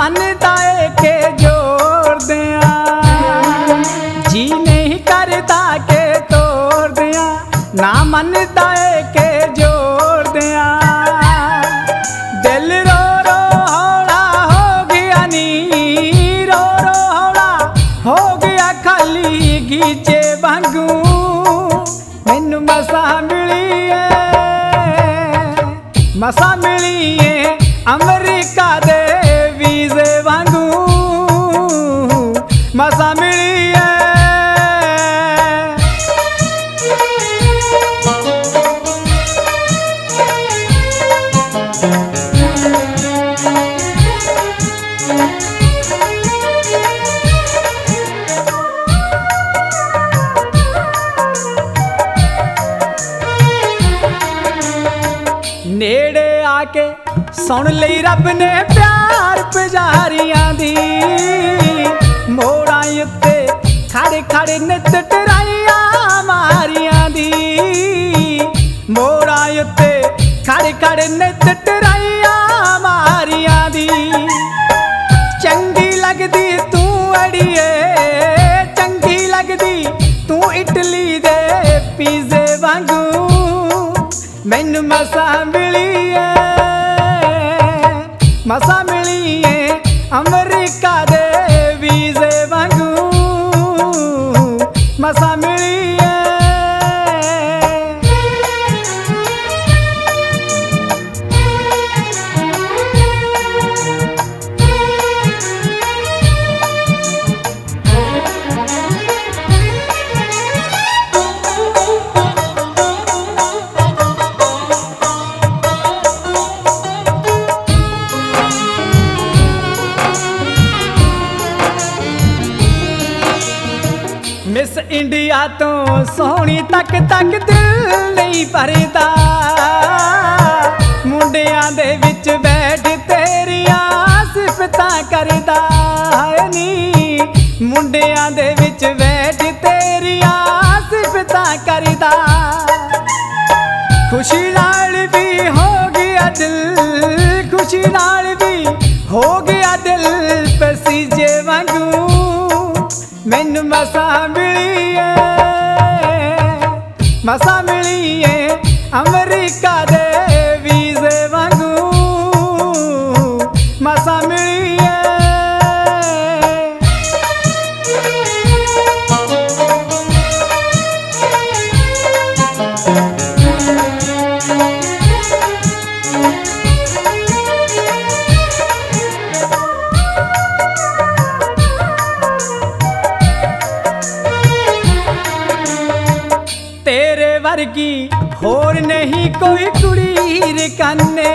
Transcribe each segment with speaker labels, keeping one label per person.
Speaker 1: मनदा है के जोड़ दिया, जी नहीं करता के तोड़ दिया, ना मनदा है के जोड़ दिया। दिल रो रो हौला हो गया नी, रो रो हौला हो गया खाली गीचे वांगू। मैनू मसा मिली है, मसा मिली है अमरीका दे वीजे वांगू, मसा मिली है। नेड़े आके सुन लई रब ने प्यार पुजारियां दी, मोड़ां उत्ते खड़े खड़े नित टराइयां मारियां दी, मोड़ां उत्ते खड़े खड़े नित टराइयां मारियां दी। चंगी लगदी तू अड़िए, चंगी लगदी तू इटली दे पीजे वांगू। मैनू मसा मिली है, मसा मिली है अमरीका दे वीजे वांगू, मसा मिली है। मिस इंडिया तो सोहनी तक तक दिल नहीं भरदा, मुंडियां दे विच बैठ तेरियां सिफतां करदा है नी, मुंडियां दे विच बैठ तेरियां सिफतां करदा। खुशी नाल भी हो गया दिल, खुशी नाल भी हो गया दिल पसीजे वांगू। मैनू मसा मिली है, मसा मिली है अमरीका दे वीजे वांगू, मसा मिली है। तेरे वर्गी होर नहीं कोई कुड़ी रकाने,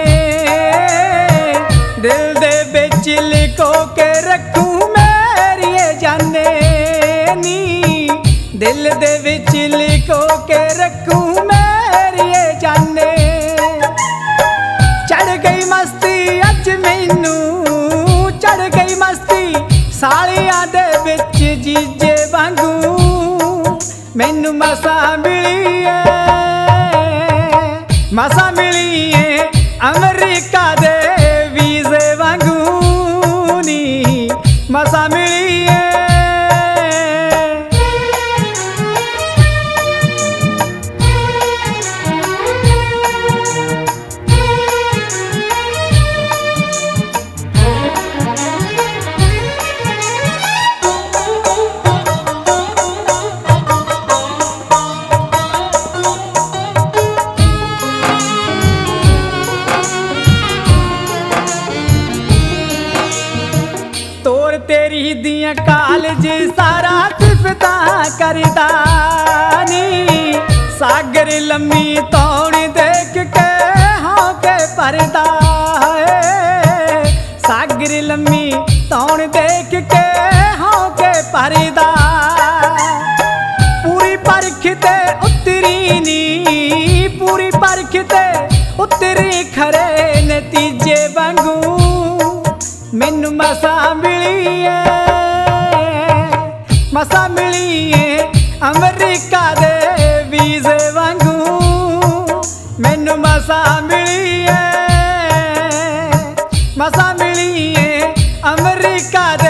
Speaker 1: दिल दे बिच लिखो के रखूं मेरिए जाने नी, दिल दे बिच लिखो के रखूं मेरिए जाने। चढ़ गई मस्ती अज मैनू, चढ़ गई मस्ती सालियां दे बिच जीजे वांगू। मैनू मसा मिली है, मसा मिली है अमरीका दे वीजे वांगू नी, मसा मिली है। तेरी दियां कालज सारा सिफतां करदा नी, सागर लम्मी तौड़ देख के हाँ के परदा है, सागर लम्मी तौड़ देख के हाँ के परदा। पूरी परख ते उतरी नी, पूरी परख ते उतरी खरे नतीजे वांगू। मैनू मसा मिली है, मसा मिली है अमरीका दे वीजे वांगू। मैनू मसा मिली है, मसा मिली है अमरीका